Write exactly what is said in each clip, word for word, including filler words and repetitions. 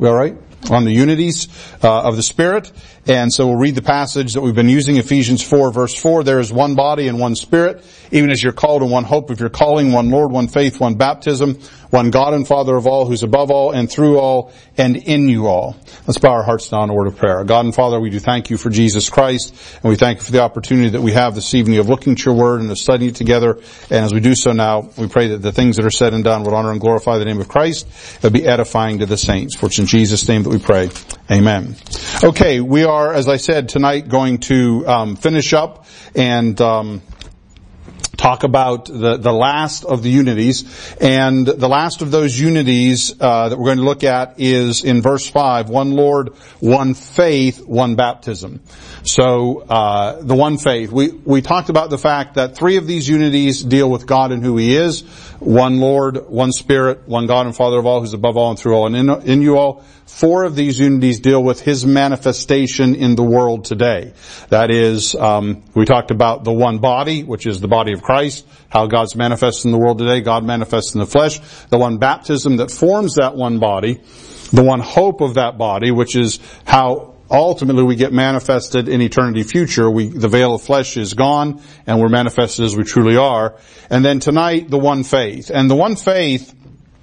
We all right? On the unities uh, of the Spirit. And so we'll read the passage that we've been using, Ephesians four, verse four. There is one body and one Spirit, even as you're called in one hope of your calling, one Lord, one faith, one baptism, one God and Father of all, who's above all and through all and in you all. Let's bow our hearts down in a word of prayer. God and Father, we do thank you for Jesus Christ, and we thank you for the opportunity that we have this evening of looking at your word and of studying it together. And as we do so now, we pray that the things that are said and done would honor and glorify the name of Christ. It would be edifying to the saints. For it's in Jesus' name that we pray. Amen. Okay, we are, as I said, tonight going to um, finish up and um, talk about the, the last of the unities. And the last of those unities uh, that we're going to look at is in verse five, one Lord, one faith, one baptism. So uh the one faith. We we talked about the fact that three of these unities deal with God and who He is. One Lord, one Spirit, one God and Father of all, who's above all and through all and in, in you all. Four of these unities deal with His manifestation in the world today. That is, um we talked about the one body, which is the body of Christ, how God's manifested in the world today. God manifests in the flesh. The one baptism that forms that one body. The one hope of that body, which is how ultimately we get manifested in eternity future. We, the veil of flesh is gone and we're manifested as we truly are. And then tonight, the one faith. And the one faith,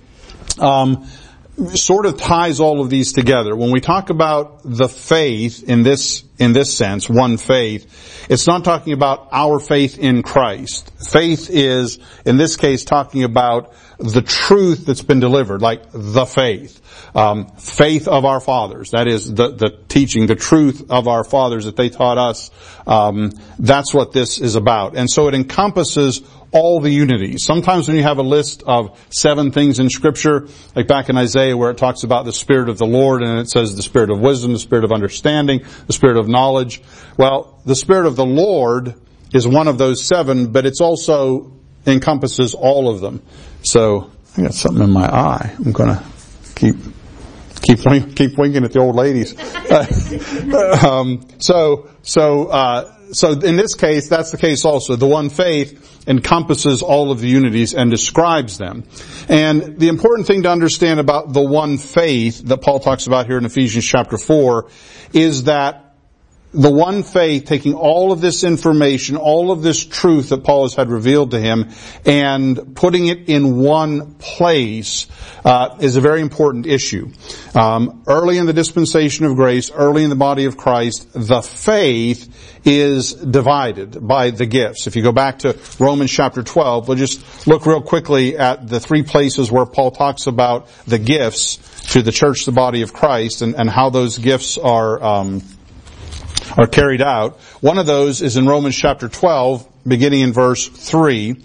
um, sort of ties all of these together. When we talk about the faith in this, in this sense, one faith, it's not talking about our faith in Christ. Faith is, in this case, talking about the truth that's been delivered, like the faith. Um, faith of our fathers. That is the, the teaching, the truth of our fathers that they taught us. Um, that's what this is about. And so it encompasses all the unities. Sometimes when you have a list of seven things in Scripture, like back in Isaiah where it talks about the Spirit of the Lord and it says the Spirit of wisdom, the Spirit of understanding, the Spirit of knowledge. Well, the Spirit of the Lord is one of those seven, but it's also encompasses all of them. So I got something in my eye. I'm going to keep keep keep winking at the old ladies. um, so so uh, so in this case, that's the case also. The one faith encompasses all of the unities and describes them. And the important thing to understand about the one faith that Paul talks about here in Ephesians chapter four is that the one faith, taking all of this information, all of this truth that Paul has had revealed to him, and putting it in one place, uh, is a very important issue. Um, early in the dispensation of grace, early in the body of Christ, the faith is divided by the gifts. If you go back to Romans chapter twelve, we'll just look real quickly at the three places where Paul talks about the gifts to the church, the body of Christ, and, and how those gifts are, um, are carried out. One of those is in Romans chapter twelve, beginning in verse three.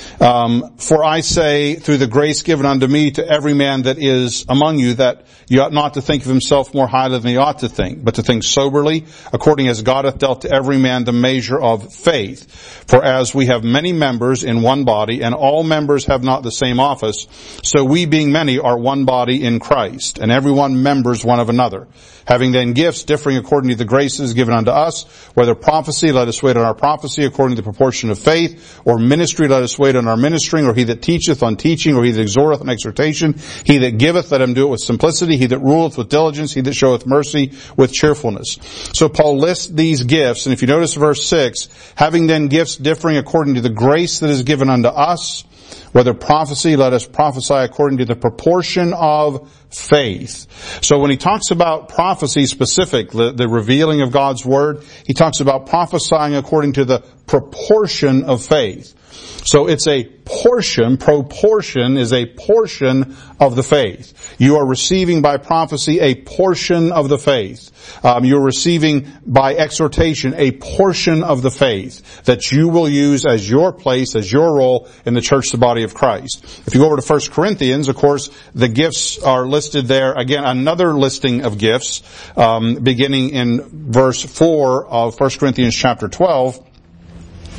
Um, for I say, through the grace given unto me, to every man that is among you, that you ought not to think of himself more highly than he ought to think, but to think soberly, according as God hath dealt to every man the measure of faith. For as we have many members in one body, and all members have not the same office, so we being many are one body in Christ, and every one members one of another. Having then gifts differing according to the graces given unto us, whether prophecy, let us wait on our prophecy according to the proportion of faith, or ministry, let us wait on our ministering, or he that teacheth on teaching, or he that exhorteth on exhortation, he that giveth, let him do it with simplicity, he that ruleth with diligence, he that showeth mercy with cheerfulness. So Paul lists these gifts, and if you notice verse six, having then gifts differing according to the grace that is given unto us, whether prophecy, let us prophesy according to the proportion of faith. So when he talks about prophecy specific, the, the revealing of God's Word, he talks about prophesying according to the proportion of faith. So it's a portion, proportion is a portion of the faith. You are receiving by prophecy a portion of the faith. Um, you're receiving by exhortation a portion of the faith that you will use as your place, as your role in the church, the body of Christ. If you go over to First Corinthians, of course, the gifts are listed there. Again, another listing of gifts, um, beginning in verse four of First Corinthians chapter twelve.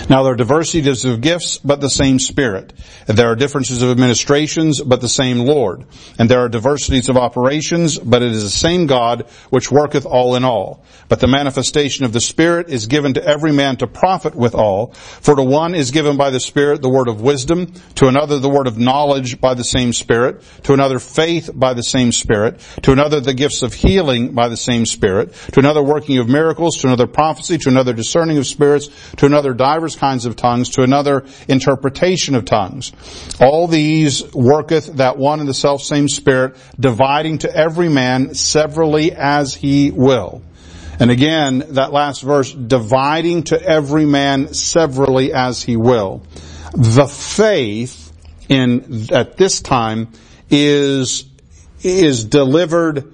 Now there are diversities of gifts, but the same Spirit. And there are differences of administrations, but the same Lord. And there are diversities of operations, but it is the same God which worketh all in all. But the manifestation of the Spirit is given to every man to profit withal. For to one is given by the Spirit the word of wisdom, to another the word of knowledge by the same Spirit, to another faith by the same Spirit, to another the gifts of healing by the same Spirit, to another working of miracles, to another prophecy, to another discerning of spirits, to another divers kinds of tongues, to another interpretation of tongues. All these worketh that one and the selfsame Spirit, dividing to every man severally as he will. And again, that last verse, dividing to every man severally as he will. The faith in at this time is is delivered,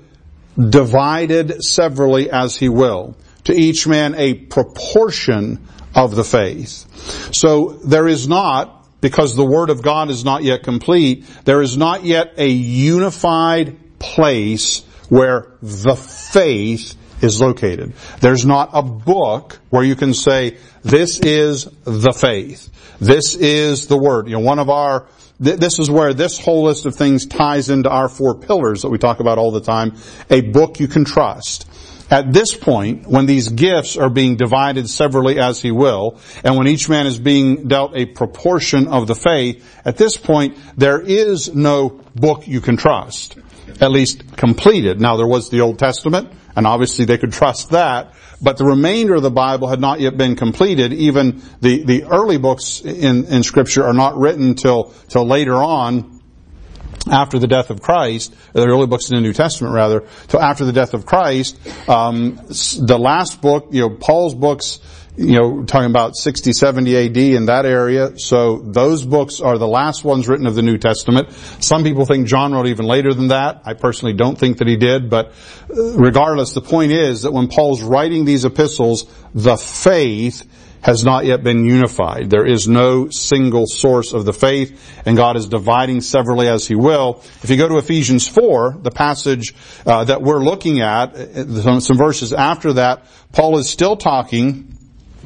divided severally as he will. To each man a proportion of the faith. So there is not, because the Word of God is not yet complete, there is not yet a unified place where the faith is located. There's not a book where you can say, this is the faith. This is the Word. You know, one of our, th- this is where this whole list of things ties into our four pillars that we talk about all the time. A book you can trust. At this point, when these gifts are being divided severally as he will, and when each man is being dealt a proportion of the faith, at this point, there is no book you can trust. At least completed. Now, there was the Old Testament, and obviously they could trust that, but the remainder of the Bible had not yet been completed. Even the, the early books in, in Scripture are not written till, till later on, after the death of Christ, the early books in the New Testament rather, till after the death of Christ. Um, the last book, you know, Paul's books, you know, talking about sixty, seventy A D in that area. So those books are the last ones written of the New Testament. Some people think John wrote even later than that. I personally don't think that he did, but regardless, the point is that when Paul's writing these epistles, the faith has not yet been unified. There is no single source of the faith, and God is dividing severally as He will. If you go to Ephesians four, the passage uh, that we're looking at, some, some verses after that, Paul is still talking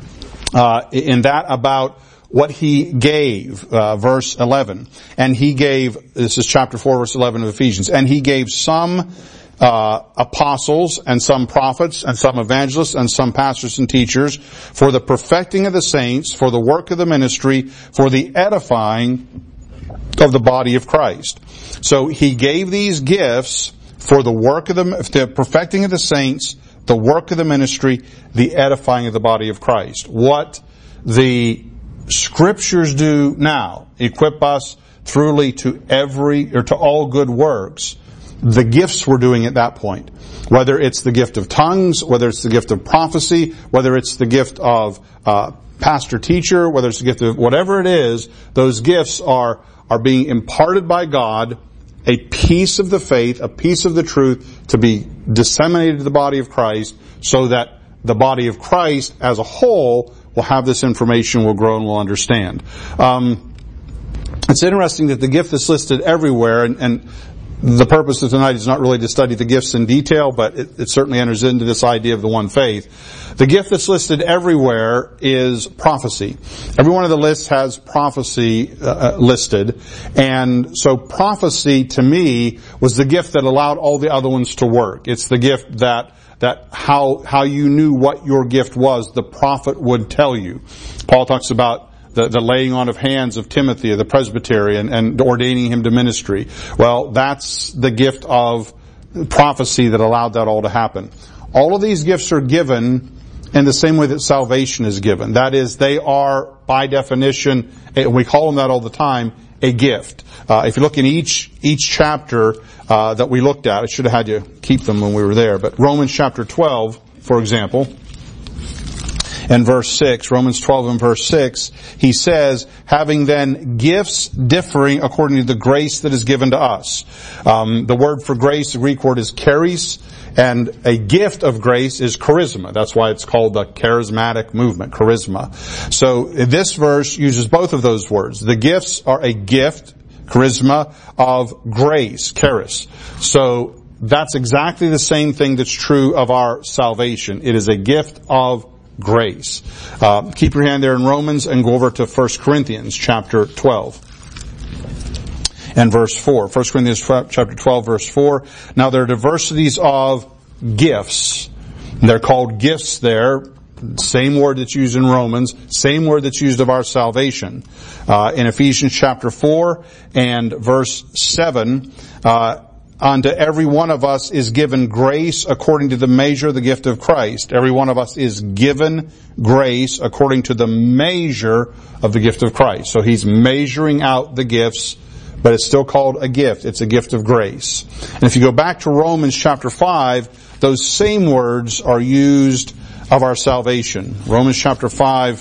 uh, in that about what He gave, uh, verse eleven. And He gave, this is chapter four, verse eleven of Ephesians, and He gave some Uh, apostles and some prophets and some evangelists and some pastors and teachers for the perfecting of the saints, for the work of the ministry, for the edifying of the body of Christ. So He gave these gifts for the work of the, the perfecting of the saints, the work of the ministry, the edifying of the body of Christ. What the Scriptures do now, equip us truly to every, or to all good works. The gifts were doing at that point. Whether it's the gift of tongues, whether it's the gift of prophecy, whether it's the gift of uh, pastor-teacher, whether it's the gift of whatever it is, those gifts are are being imparted by God, a piece of the faith, a piece of the truth to be disseminated to the body of Christ so that the body of Christ as a whole will have this information, will grow and will understand. Um, it's interesting that the gift that's listed everywhere, and, and the purpose of tonight is not really to study the gifts in detail, but it, it certainly enters into this idea of the one faith. The gift that's listed everywhere is prophecy. Every one of the lists has prophecy uh, listed. And so prophecy, to me, was the gift that allowed all the other ones to work. It's the gift that that how how you knew what your gift was, the prophet would tell you. Paul talks about The, the laying on of hands of Timothy, the presbytery, and, and ordaining him to ministry. Well, that's the gift of prophecy that allowed that all to happen. All of these gifts are given in the same way that salvation is given. That is, they are, by definition, and we call them that all the time, a gift. Uh, if you look in each each chapter uh, that we looked at, I should have had you keep them when we were there, but Romans chapter twelve, for example, in verse six, Romans twelve and verse six, he says, having then gifts differing according to the grace that is given to us. Um, the word for grace, the Greek word is charis, and a gift of grace is charisma. That's why it's called the charismatic movement, charisma. So this verse uses both of those words. The gifts are a gift, charisma, of grace, charis. So that's exactly the same thing that's true of our salvation. It is a gift of grace. Uh, keep your hand there in Romans and go over to First Corinthians chapter twelve. And verse four. First Corinthians chapter twelve, verse four. Now there are diversities of gifts. They're called gifts there. Same word that's used in Romans. Same word that's used of our salvation. Uh, in Ephesians chapter four and verse seven, uh, unto every one of us is given grace according to the measure of the gift of Christ. Every one of us is given grace according to the measure of the gift of Christ. So he's measuring out the gifts, but it's still called a gift. It's a gift of grace. And if you go back to Romans chapter five, those same words are used of our salvation. Romans chapter five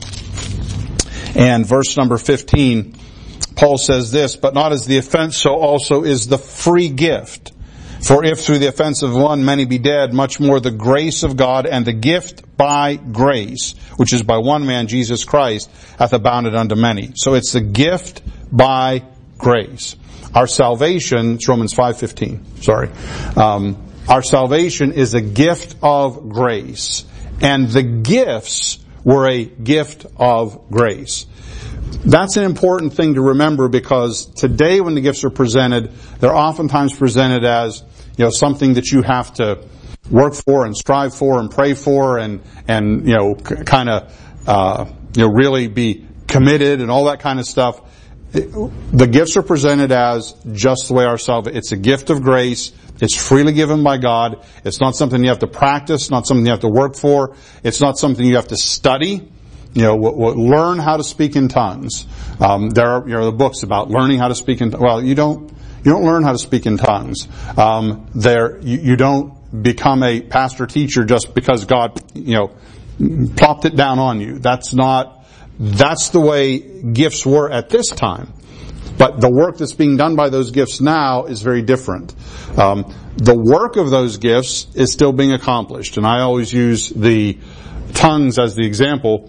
and verse number fifteen, Paul says this, but not as the offense, so also is the free gift. For if through the offense of one many be dead, much more the grace of God and the gift by grace, which is by one man, Jesus Christ, hath abounded unto many. So it's the gift by grace. Our salvation, it's Romans five fifteen, sorry. Um, our salvation is a gift of grace. And the gifts were a gift of grace. That's an important thing to remember, because today when the gifts are presented, they're oftentimes presented as, you know, something that you have to work for and strive for and pray for and, and, you know, c- kind of, uh, you know, really be committed and all that kind of stuff. It, the gifts are presented as just the way our salvation, it's a gift of grace. It's freely given by God. It's not something you have to practice, not something you have to work for. It's not something you have to study. You know, w- w- learn how to speak in tongues. Um, there are, you know, the books about learning how to speak in, well, you don't, you don't learn how to speak in tongues. Um, there, you, you don't become a pastor teacher just because God, you know, plopped it down on you. That's not, that's the way gifts were at this time. But the work that's being done by those gifts now is very different. Um, the work of those gifts is still being accomplished. And I always use the tongues as the example.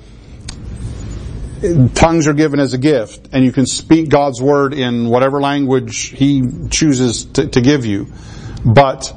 Tongues are given as a gift, and you can speak God's word in whatever language He chooses to, to give you. But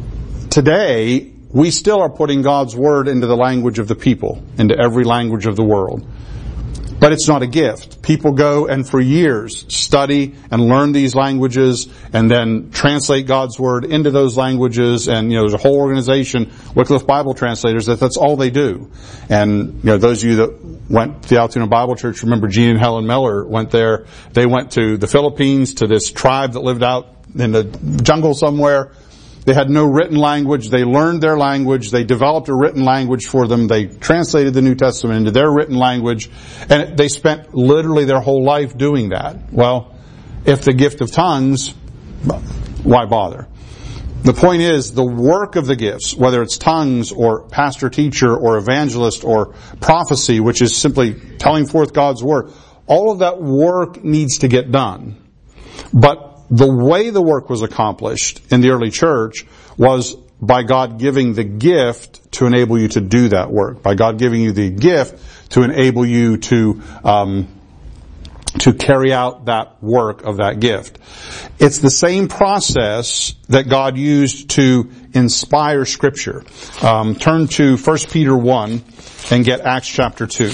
today, we still are putting God's word into the language of the people, into every language of the world. But it's not a gift. People go and for years study and learn these languages and then translate God's word into those languages. And, you know, there's a whole organization, Wycliffe Bible Translators, that that's all they do. And, you know, those of you that went to the Altoona Bible Church, remember Gene and Helen Miller went there. They went to the Philippines, to this tribe that lived out in the jungle somewhere. They had no written language. They learned their language. They developed a written language for them. They translated the New Testament into their written language. And they spent literally their whole life doing that. Well, if the gift of tongues, why bother? The point is, the work of the gifts, whether it's tongues or pastor, teacher, or evangelist, or prophecy, which is simply telling forth God's word, all of that work needs to get done. But the way the work was accomplished in the early church was by God giving the gift to enable you to do that work. By God giving you the gift to enable you to um, to carry out that work of that gift. It's the same process that God used to inspire Scripture. Um, turn to First Peter one and get Acts chapter two.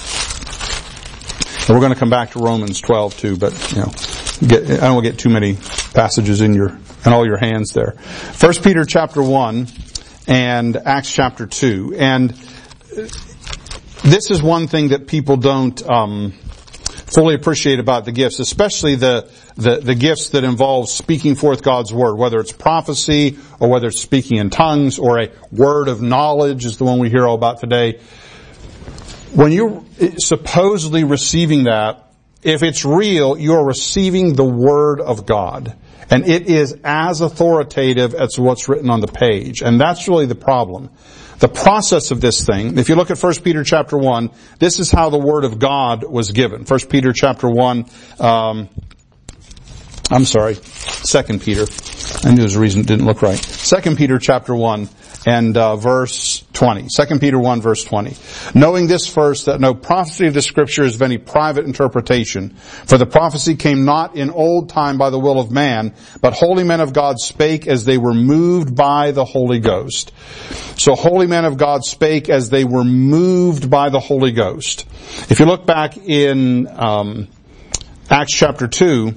And we're going to come back to Romans twelve too, but you know. Get, I don't want to get too many passages in your in all your hands there. First Peter chapter one and Acts chapter two, and this is one thing that people don't um, fully appreciate about the gifts, especially the, the the gifts that involve speaking forth God's word, whether it's prophecy or whether it's speaking in tongues or a word of knowledge is the one we hear all about today. When you're supposedly receiving that, if it's real, you're receiving the Word of God. And it is as authoritative as what's written on the page. And that's really the problem. The process of this thing, if you look at First Peter chapter one, this is how the Word of God was given. First Peter chapter one, um, I'm sorry, Second Peter. I knew there was a reason it didn't look right. Second Peter chapter one and uh, verse twenty. Second Peter one verse twenty. Knowing this first, that no prophecy of the Scripture is of any private interpretation. For the prophecy came not in old time by the will of man, but holy men of God spake as they were moved by the Holy Ghost. So holy men of God spake as they were moved by the Holy Ghost. If you look back in um, Acts chapter two,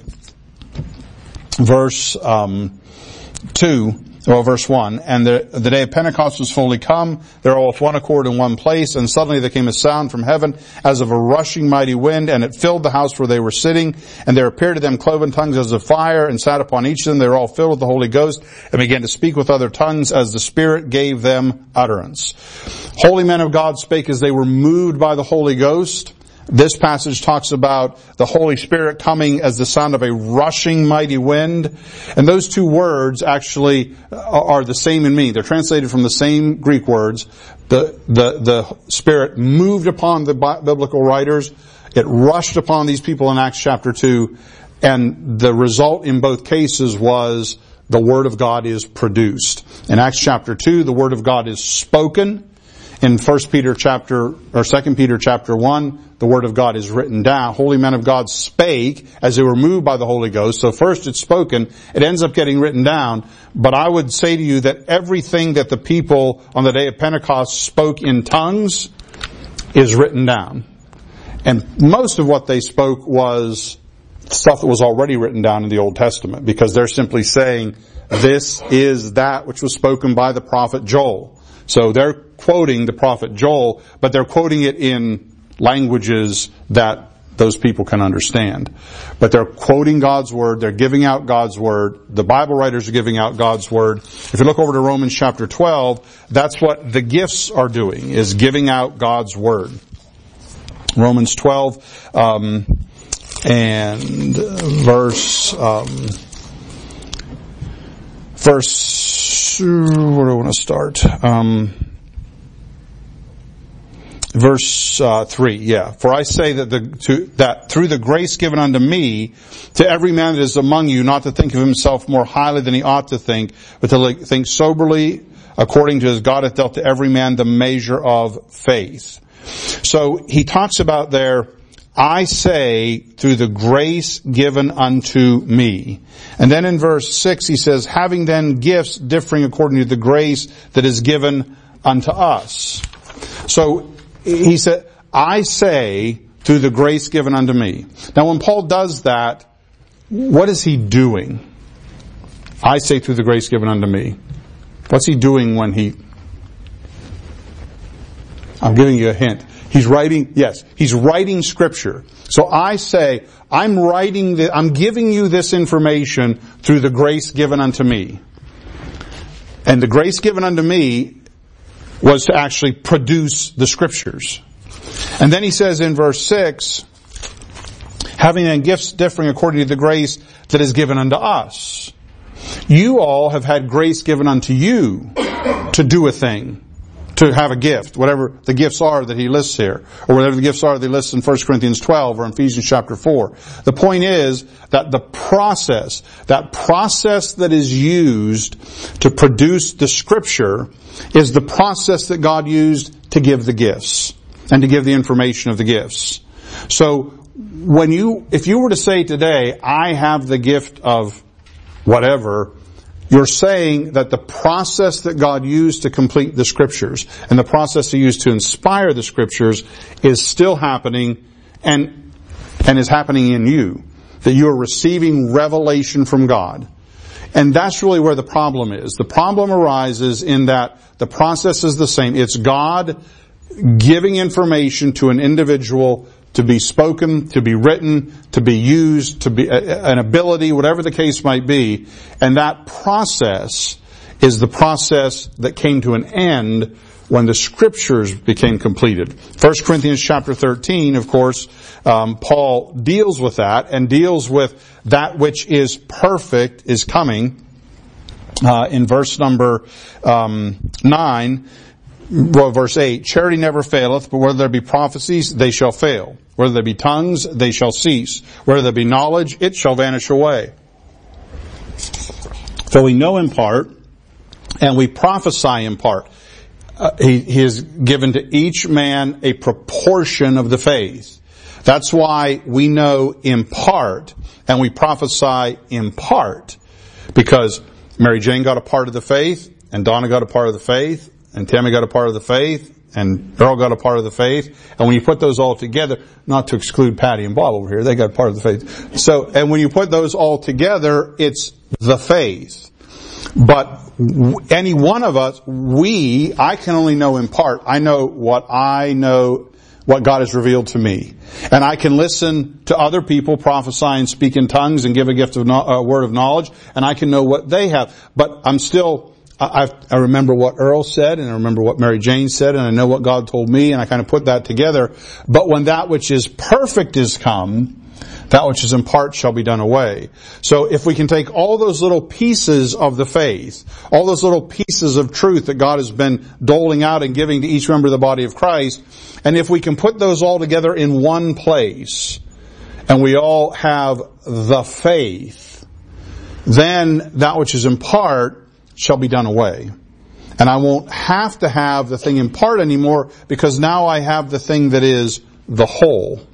verse um, two, well, verse one, and the, the day of Pentecost was fully come. They were all with one accord in one place, and suddenly there came a sound from heaven as of a rushing mighty wind, and it filled the house where they were sitting. And there appeared to them cloven tongues as of fire, and sat upon each of them. They were all filled with the Holy Ghost, and began to speak with other tongues as the Spirit gave them utterance. Holy men of God spake as they were moved by the Holy Ghost. This passage talks about the Holy Spirit coming as the sound of a rushing mighty wind. And those two words actually are the same in meaning. They're translated from the same Greek words. The, the, the Spirit moved upon the biblical writers. It rushed upon these people in Acts chapter two. And the result in both cases was the Word of God is produced. In Acts chapter two, the Word of God is spoken. In First Peter chapter, or Second Peter chapter one, the Word of God is written down. Holy men of God spake as they were moved by the Holy Ghost. So first it's spoken, it ends up getting written down. But I would say to you that everything that the people on the day of Pentecost spoke in tongues is written down. And most of what they spoke was stuff that was already written down in the Old Testament, because they're simply saying, this is that which was spoken by the prophet Joel. So they're quoting the prophet Joel, but they're quoting it in languages that those people can understand. But they're quoting God's Word, they're giving out God's Word, the Bible writers are giving out God's Word. If you look over to Romans chapter twelve, that's what the gifts are doing, is giving out God's Word. Romans twelve, um, and verse, um, verse, where do I want to start? Um, Verse uh, three, yeah. For I say that the to, that through the grace given unto me, to every man that is among you, not to think of himself more highly than he ought to think, but to think soberly, according to as God hath dealt to every man the measure of faith. So he talks about there, I say through the grace given unto me. And then in verse six he says, having then gifts differing according to the grace that is given unto us. So he said, I say through the grace given unto me. Now when Paul does that, what is he doing? I say through the grace given unto me. What's he doing when he... I'm giving you a hint. He's writing, yes, he's writing Scripture. So I say, I'm writing, the, I'm giving you this information through the grace given unto me. And the grace given unto me was to actually produce the Scriptures. And then he says in verse six, having then gifts differing according to the grace that is given unto us. You all have had grace given unto you to do a thing, to have a gift, whatever the gifts are that he lists here, or whatever the gifts are that he lists in First Corinthians twelve or in Ephesians chapter four. The point is that the process, that process that is used to produce the Scripture is the process that God used to give the gifts and to give the information of the gifts. So when you, if you were to say today, I have the gift of whatever, you're saying that the process that God used to complete the Scriptures and the process He used to inspire the Scriptures is still happening and, and is happening in you. That you are receiving revelation from God. And that's really where the problem is. The problem arises in that the process is the same. It's God giving information to an individual to be spoken, to be written, to be used, to be an ability, whatever the case might be. And that process is the process that came to an end when the Scriptures became completed. First Corinthians chapter thirteen, of course, um, Paul deals with that and deals with that which is perfect is coming. Uh, in verse number um, nine, well, verse eight, charity never faileth, but whether there be prophecies, they shall fail. Whether there be tongues, they shall cease. Whether there be knowledge, it shall vanish away. So we know in part, and we prophesy in part. Uh, he, he has given to each man a proportion of the faith. That's why we know in part, and we prophesy in part. Because Mary Jane got a part of the faith, and Donna got a part of the faith, and Tammy got a part of the faith, and Earl got a part of the faith. And when you put those all together, not to exclude Patty and Bob over here, they got part of the faith. So, and when you put those all together, it's the faith. But any one of us, we, I can only know in part. I know what I know, what God has revealed to me. And I can listen to other people prophesy and speak in tongues and give a gift of a word of knowledge, and I can know what they have. But I'm still, I, I remember what Earl said, and I remember what Mary Jane said, and I know what God told me, and I kind of put that together. But when that which is perfect is come, that which is in part shall be done away. So if we can take all those little pieces of the faith, all those little pieces of truth that God has been doling out and giving to each member of the body of Christ, and if we can put those all together in one place, and we all have the faith, then that which is in part shall be done away. And I won't have to have the thing in part anymore, because now I have the thing that is the whole.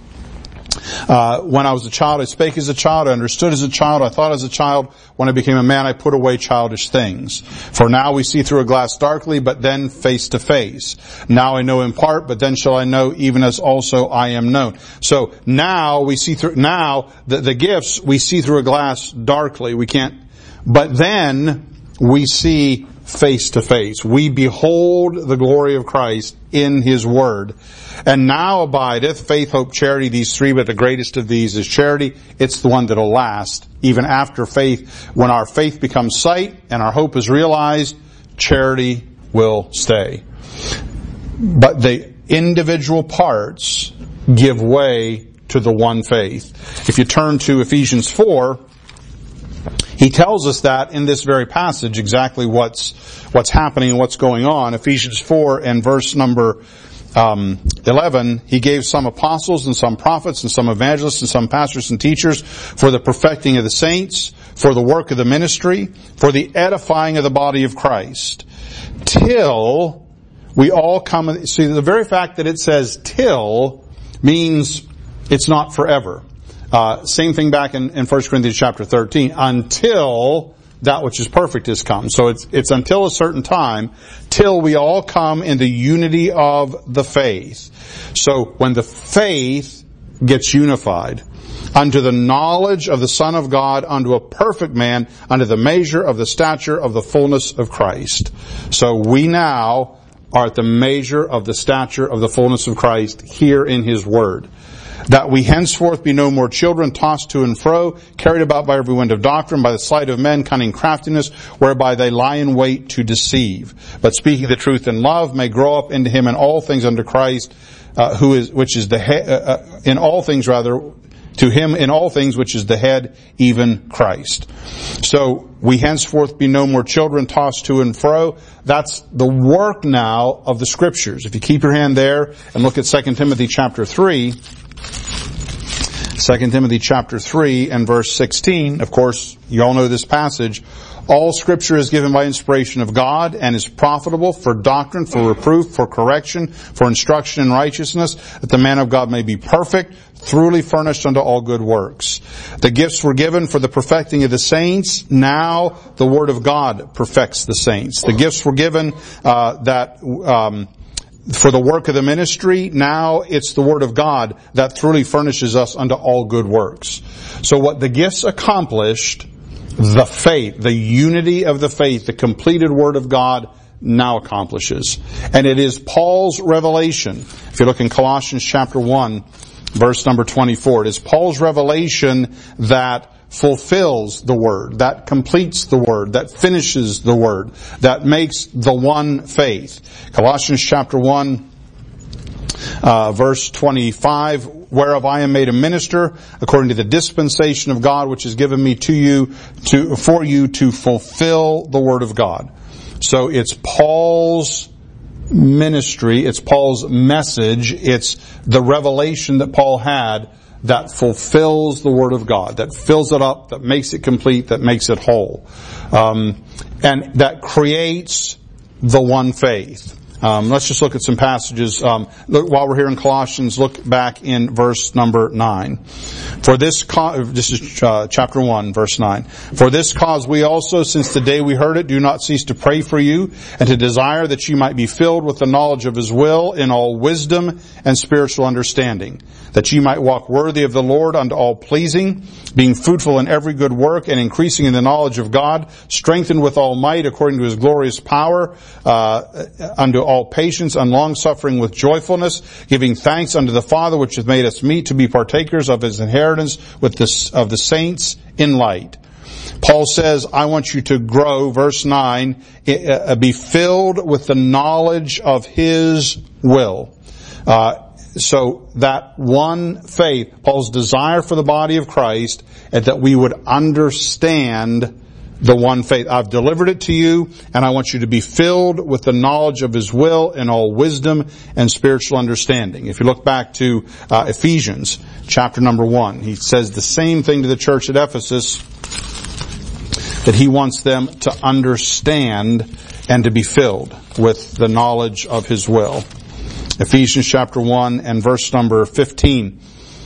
Uh, when I was a child, I spake as a child, I understood as a child, I thought as a child. When I became a man, I put away childish things. For now we see through a glass darkly, but then face to face. Now I know in part, but then shall I know even as also I am known. So now we see through, now the, the gifts we see through a glass darkly. We can't, but then we see face to face. We behold the glory of Christ in His Word. And now abideth faith, hope, charity, these three, but the greatest of these is charity. It's the one that'll last. Even after faith, when our faith becomes sight and our hope is realized, charity will stay. But the individual parts give way to the one faith. If you turn to Ephesians four, he tells us that in this very passage exactly what's what's happening and what's going on. Ephesians four and verse number um, eleven, he gave some apostles and some prophets and some evangelists and some pastors and teachers for the perfecting of the saints, for the work of the ministry, for the edifying of the body of Christ, till we all come. See, the very fact that it says till means it's not forever. Uh, same thing back in, in First Corinthians chapter thirteen. Until that which is perfect is come. So it's, it's until a certain time, till we all come in the unity of the faith. So when the faith gets unified, unto the knowledge of the Son of God, unto a perfect man, unto the measure of the stature of the fullness of Christ. So we now are at the measure of the stature of the fullness of Christ here in His Word. That we henceforth be no more children, tossed to and fro, carried about by every wind of doctrine, by the sleight of men, cunning craftiness, whereby they lie in wait to deceive. But speaking the truth in love, may grow up into Him in all things under Christ, uh, who is, which is the head, uh, uh, in all things rather, to Him in all things, which is the head, even Christ. So we henceforth be no more children, tossed to and fro. That's the work now of the Scriptures. If you keep your hand there and look at Second Timothy chapter three, Second Timothy chapter three and verse sixteen. Of course, you all know this passage. All Scripture is given by inspiration of God and is profitable for doctrine, for reproof, for correction, for instruction in righteousness, that the man of God may be perfect, thoroughly furnished unto all good works. The gifts were given for the perfecting of the saints. Now the Word of God perfects the saints. The gifts were given uh, that... Um, for the work of the ministry. Now it's the Word of God that truly furnishes us unto all good works. So what the gifts accomplished, the faith, the unity of the faith, the completed Word of God now accomplishes. And it is Paul's revelation. If you look in Colossians chapter one, verse number twenty-four, it is Paul's revelation that fulfills the Word, that completes the Word, that finishes the Word, that makes the one faith. Colossians chapter one, uh, verse twenty-five, whereof I am made a minister according to the dispensation of God, which is given me to you, to, for you to fulfill the Word of God. So it's Paul's ministry, it's Paul's message, it's the revelation that Paul had that fulfills the Word of God, that fills it up, that makes it complete, that makes it whole. Um, and that creates the one faith. Um, let's just look at some passages. Um, look, while we're here in Colossians, look back in verse number nine. For this cause, this is uh, chapter one, verse nine. For this cause we also, since the day we heard it, do not cease to pray for you, and to desire that you might be filled with the knowledge of His will in all wisdom and spiritual understanding, that ye might walk worthy of the Lord unto all pleasing, being fruitful in every good work, and increasing in the knowledge of God, strengthened with all might according to His glorious power, uh, unto all patience and long-suffering with joyfulness, giving thanks unto the Father which hath made us meet to be partakers of His inheritance with the, of the saints in light. Paul says, I want you to grow, verse nine, be filled with the knowledge of His will. Uh, so that one faith, Paul's desire for the body of Christ, and that we would understand the one faith. I've delivered it to you, and I want you to be filled with the knowledge of His will in all wisdom and spiritual understanding. If you look back to uh, Ephesians chapter number one, he says the same thing to the church at Ephesus, that he wants them to understand and to be filled with the knowledge of His will. Ephesians chapter one and verse number fifteen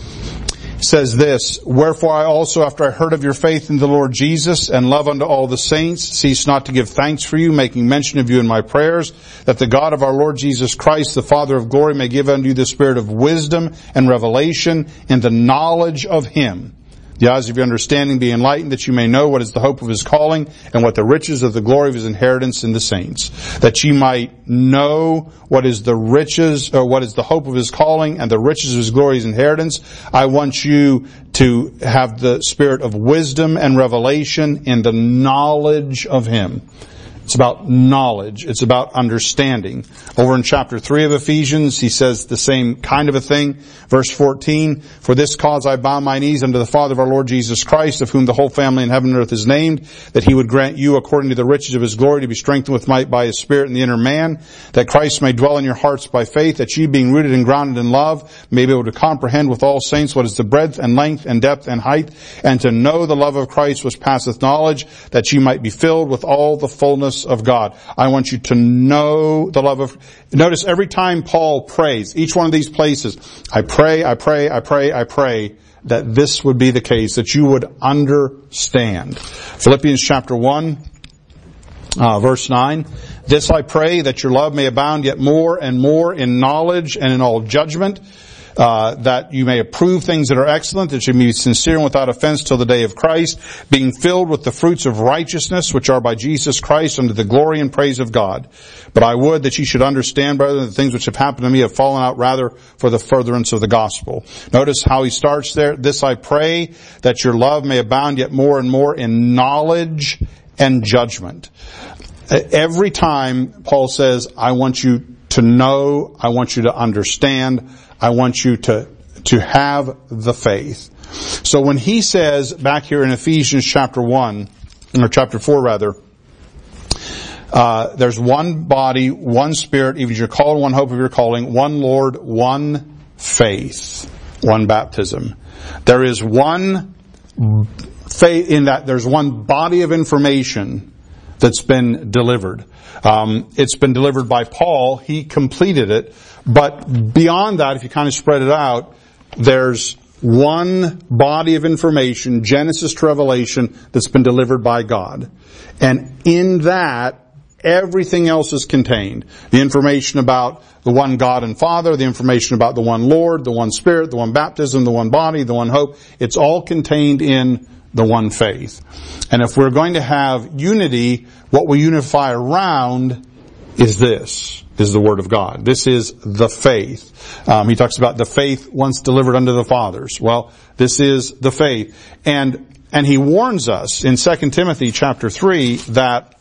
says this, Wherefore I also, after I heard of your faith in the Lord Jesus and love unto all the saints, cease not to give thanks for you, making mention of you in my prayers, that the God of our Lord Jesus Christ, the Father of glory, may give unto you the spirit of wisdom and revelation in the knowledge of Him. The eyes of your understanding be enlightened, that you may know what is the hope of His calling, and what the riches of the glory of His inheritance in the saints. That ye might know what is the riches, or what is the hope of His calling, and the riches of His glory, His inheritance. I want you to have the spirit of wisdom and revelation in the knowledge of Him. It's about knowledge. It's about understanding. Over in chapter three of Ephesians, he says the same kind of a thing. Verse fourteen, For this cause I bow my knees unto the Father of our Lord Jesus Christ, of whom the whole family in heaven and earth is named, that He would grant you, according to the riches of His glory, to be strengthened with might by His Spirit in the inner man, that Christ may dwell in your hearts by faith, that ye, being rooted and grounded in love, may be able to comprehend with all saints what is the breadth and length and depth and height, and to know the love of Christ which passeth knowledge, that ye might be filled with all the fullness of God. I want you to know the love of... Notice every time Paul prays, each one of these places, I pray, I pray, I pray, I pray, that this would be the case, that you would understand. Philippians chapter one, uh, verse nine, This I pray, that your love may abound yet more and more in knowledge and in all judgment, Uh, that you may approve things that are excellent, that you may be sincere and without offense till the day of Christ, being filled with the fruits of righteousness, which are by Jesus Christ, unto the glory and praise of God. But I would that ye should understand, brethren, the things which have happened to me have fallen out rather for the furtherance of the gospel. Notice how he starts there. This I pray, that your love may abound yet more and more in knowledge and judgment. Every time Paul says, I want you to know, I want you to understand, I want you to, to have the faith. So when he says back here in Ephesians chapter one, or chapter four rather, uh, there's one body, one spirit, even as you're called, one hope of your calling, one Lord, one faith, one baptism. There is one faith in that there's one body of information that's been delivered. Um, it's been delivered by Paul. He completed it. But beyond that, if you kind of spread it out, there's one body of information, Genesis to Revelation, that's been delivered by God. And in that, everything else is contained. The information about the one God and Father, the information about the one Lord, the one Spirit, the one baptism, the one body, the one hope. It's all contained in the one faith. And if we're going to have unity, what we unify around is this, is the Word of God. This is the faith. Um, he talks about the faith once delivered unto the fathers. Well, this is the faith. And, and he warns us in Second Timothy chapter three that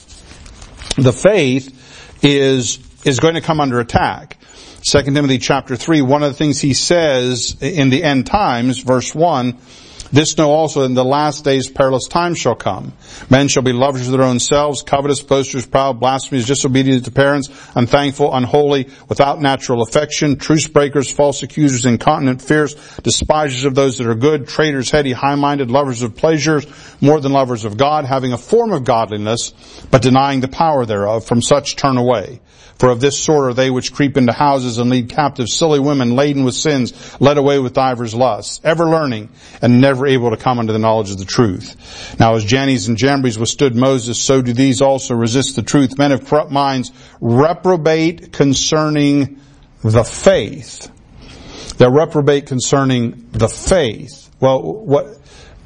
the faith is, is going to come under attack. Second Timothy chapter three, one of the things he says in the end times, verse one, This know also that in the last days perilous times shall come. Men shall be lovers of their own selves, covetous, boasters, proud, blasphemers, disobedient to parents, unthankful, unholy, without natural affection, truce breakers, false accusers, incontinent, fierce, despisers of those that are good, traitors, heady, high-minded, lovers of pleasures, more than lovers of God, having a form of godliness, but denying the power thereof. From such turn away. For of this sort are they which creep into houses and lead captive silly women laden with sins, led away with divers lusts, ever learning and never able to come unto the knowledge of the truth. Now as Jannes and Jambres withstood Moses, so do these also resist the truth. Men of corrupt minds reprobate concerning the faith. They reprobate concerning the faith. Well, what,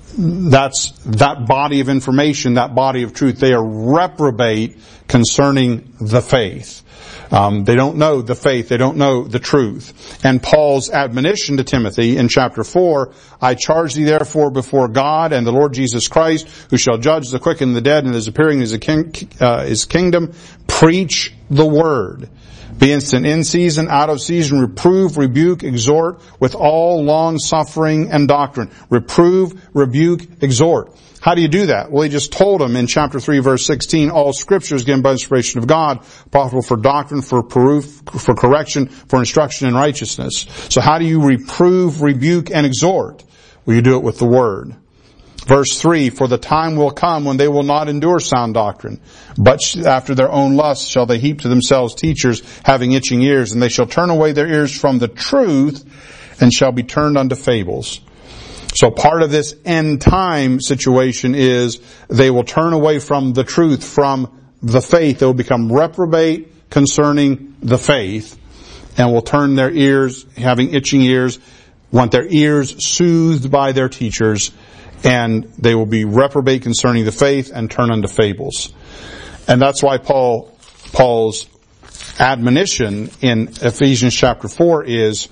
that's that body of information, that body of truth. They are reprobate concerning the faith. Um, they don't know the faith. They don't know the truth. And Paul's admonition to Timothy in chapter four, I charge thee therefore before God and the Lord Jesus Christ, who shall judge the quick and the dead, and is appearing in his, king, uh, his kingdom, preach the word. Be instant in season, out of season, reprove, rebuke, exhort with all long suffering and doctrine. Reprove, rebuke, exhort. How do you do that? Well, he just told them in chapter three, verse sixteen, all scripture is given by inspiration of God, profitable for doctrine, for proof, for correction, for instruction in righteousness. So how do you reprove, rebuke, and exhort? Well, you do it with the word. Verse three, for the time will come when they will not endure sound doctrine, but after their own lusts shall they heap to themselves teachers having itching ears, and they shall turn away their ears from the truth and shall be turned unto fables. So part of this end time situation is they will turn away from the truth, from the faith. They will become reprobate concerning the faith and will turn their ears, having itching ears, want their ears soothed by their teachers, and they will be reprobate concerning the faith and turn unto fables. And that's why Paul, Paul's admonition in Ephesians chapter four is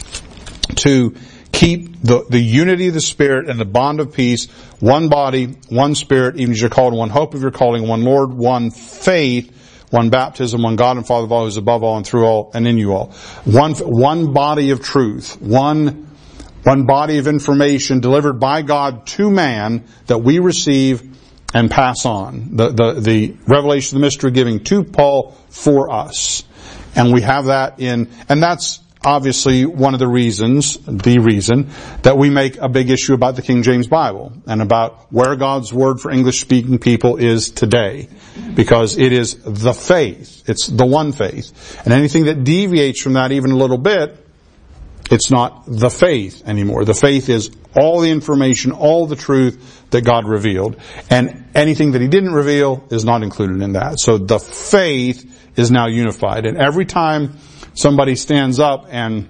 to keep the, the unity of the Spirit and the bond of peace, one body, one Spirit, even as you're called, one hope of your calling, one Lord, one faith, one baptism, one God and Father of all, who is above all and through all and in you all. One, one body of truth, one, one body of information delivered by God to man that we receive and pass on. The, the, the revelation of the mystery giving to Paul for us. And we have that in, and that's obviously one of the reasons, the reason, that we make a big issue about the King James Bible and about where God's Word for English-speaking people is today. Because it is the faith. It's the one faith. And anything that deviates from that even a little bit, it's not the faith anymore. The faith is all the information, all the truth that God revealed. And anything that He didn't reveal is not included in that. So the faith is now unified. And every time somebody stands up and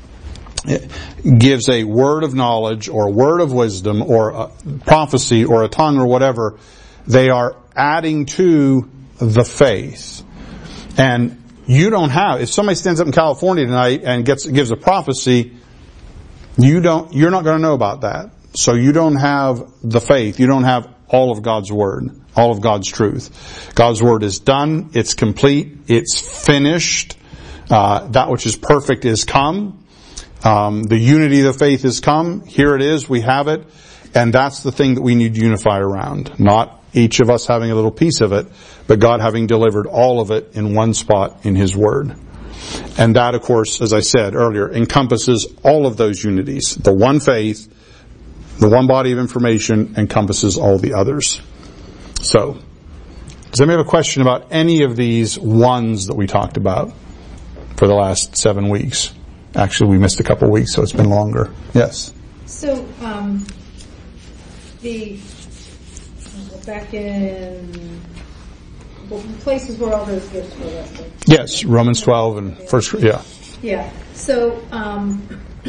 gives a word of knowledge or a word of wisdom or a prophecy or a tongue or whatever, they are adding to the faith. And you don't have, if somebody stands up in California tonight and gets, gives a prophecy, you don't, you're not going to know about that. So you don't have the faith. You don't have all of God's Word, all of God's truth. God's Word is done. It's complete. It's finished. Uh, that which is perfect is come. Um, the unity of the faith is come. Here it is. We have it. And that's the thing that we need to unify around. Not each of us having a little piece of it, but God having delivered all of it in one spot in His Word. And that, of course, as I said earlier, encompasses all of those unities. The one faith, the one body of information, encompasses all the others. So, does anybody have a question about any of these ones that we talked about for the last seven weeks? Actually, we missed a couple of weeks, so it's been longer. Yes? So, um, the, back in places where all those gifts were listed. Yes, Romans twelve and first, yeah. Yeah. So, um,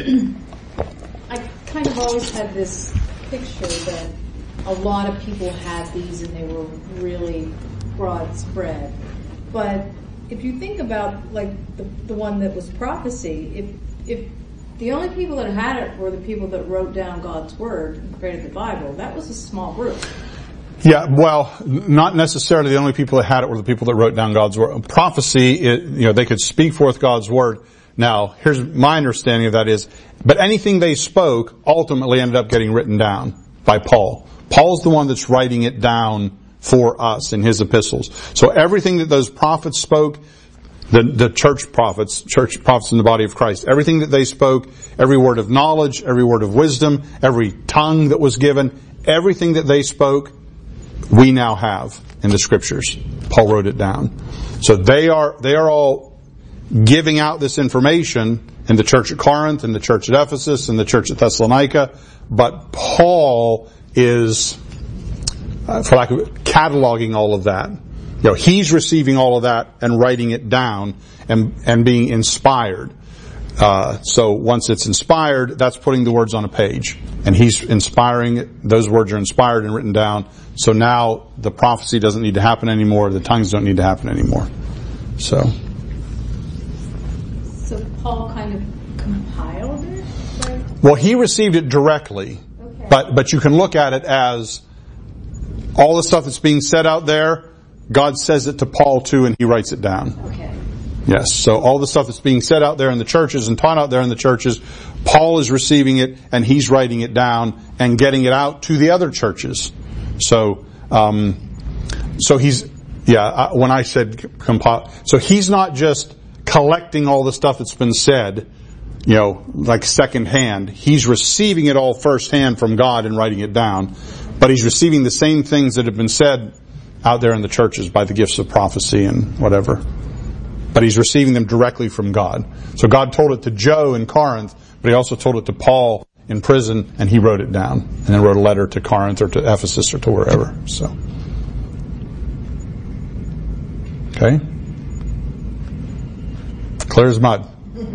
I kind of always had this picture that a lot of people had these and they were really broad spread. But if you think about, like, the, the one that was prophecy, if, if the only people that had it were the people that wrote down God's Word and created the Bible, that was a small group. Yeah, well, not necessarily the only people that had it were the people that wrote down God's Word. Prophecy, it, you know, they could speak forth God's Word. Now, here's my understanding of that is, but anything they spoke ultimately ended up getting written down by Paul. Paul's the one that's writing it down for us in his epistles. So everything that those prophets spoke, the, the church prophets, church prophets in the body of Christ, everything that they spoke, every word of knowledge, every word of wisdom, every tongue that was given, everything that they spoke, we now have in the scriptures. Paul wrote it down. So they are, they are all giving out this information in the church at Corinth, in the church at Ephesus, in the church at Thessalonica, but Paul is, uh, for lack of cataloging all of that. You know, he's receiving all of that and writing it down and, and being inspired. Uh, so once it's inspired, that's putting the words on a page. And he's inspiring it. Those words are inspired and written down. So now the prophecy doesn't need to happen anymore. The tongues don't need to happen anymore. So. So Paul kind of compiled it? Right? Well, he received it directly. Okay. But, but you can look at it as all the stuff that's being said out there, God says it to Paul too, and he writes it down. Okay. Yes, so all the stuff that's being said out there in the churches and taught out there in the churches, Paul is receiving it and he's writing it down and getting it out to the other churches. So, um, so he's, yeah, when I said compile, so he's not just collecting all the stuff that's been said, you know, like second hand. He's receiving it all first hand from God and writing it down. But he's receiving the same things that have been said out there in the churches by the gifts of prophecy and whatever. But he's receiving them directly from God. So God told it to Joe in Corinth, but he also told it to Paul in prison, and he wrote it down. And then wrote a letter to Corinth or to Ephesus or to wherever. So. Okay? Clear as mud.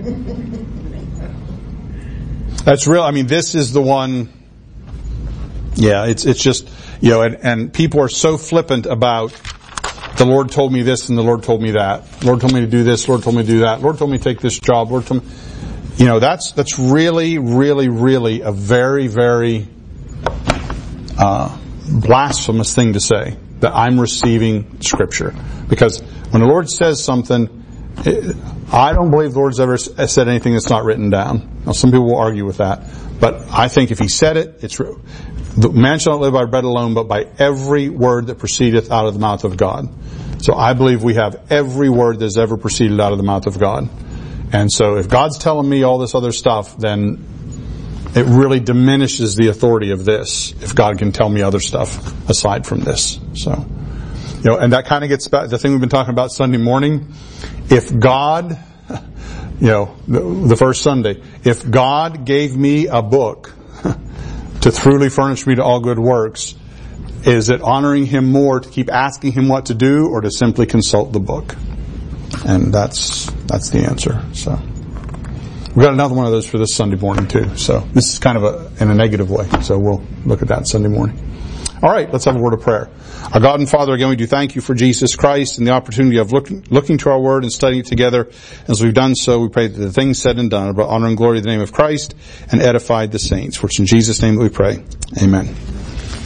That's real. I mean, this is the one. Yeah, it's it's just, you know, and, and people are so flippant about the Lord told me this and the Lord told me that. Lord told me to do this, Lord told me to do that. Lord told me to take this job. Lord told me, you know, that's that's really, really, really a very, very uh, blasphemous thing to say, that I'm receiving Scripture. Because when the Lord says something, it, I don't believe the Lord's ever said anything that's not written down. Now, some people will argue with that. But I think if He said it, it's true. The man shall not live by bread alone, but by every word that proceedeth out of the mouth of God. So I believe we have every word that has ever proceeded out of the mouth of God. And so if God's telling me all this other stuff, then it really diminishes the authority of this, if God can tell me other stuff aside from this. So, you know, and that kind of gets back to the thing we've been talking about Sunday morning. If God, you know, the, the first Sunday, if God gave me a book to truly furnish me to all good works, is it honoring Him more to keep asking Him what to do, or to simply consult the book? And that's that's the answer. So we've got another one of those for this Sunday morning too. So this is kind of a in a negative way. So we'll look at that Sunday morning. All right, let's have a word of prayer. Our God and Father, again, we do thank You for Jesus Christ and the opportunity of looking, looking to our Word and studying it together. As we've done so, we pray that the things said and done about honor and glory to the name of Christ and edified the saints. For it's in Jesus' name that we pray. Amen.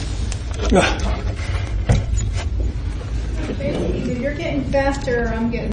Either you're getting faster or I'm getting